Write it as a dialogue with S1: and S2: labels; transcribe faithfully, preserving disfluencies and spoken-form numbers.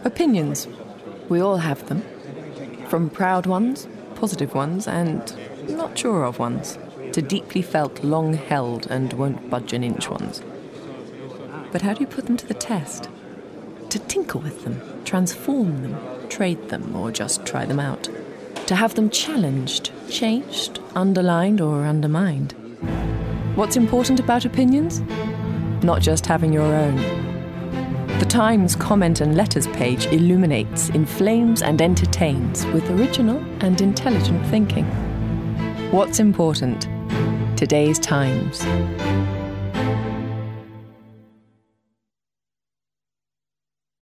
S1: Opinions. We all have them. From proud ones, positive ones, and not sure of ones, to deeply felt, long held, and won't budge an inch ones. But how do you put them to the test? To tinker with them, transform them, trade them, or just try them out. To have them challenged, changed, underlined, or undermined. What's important about opinions? Not just having your own. The Times comment and letters page illuminates, inflames, and entertains with original and intelligent thinking. What's important? Today's Times.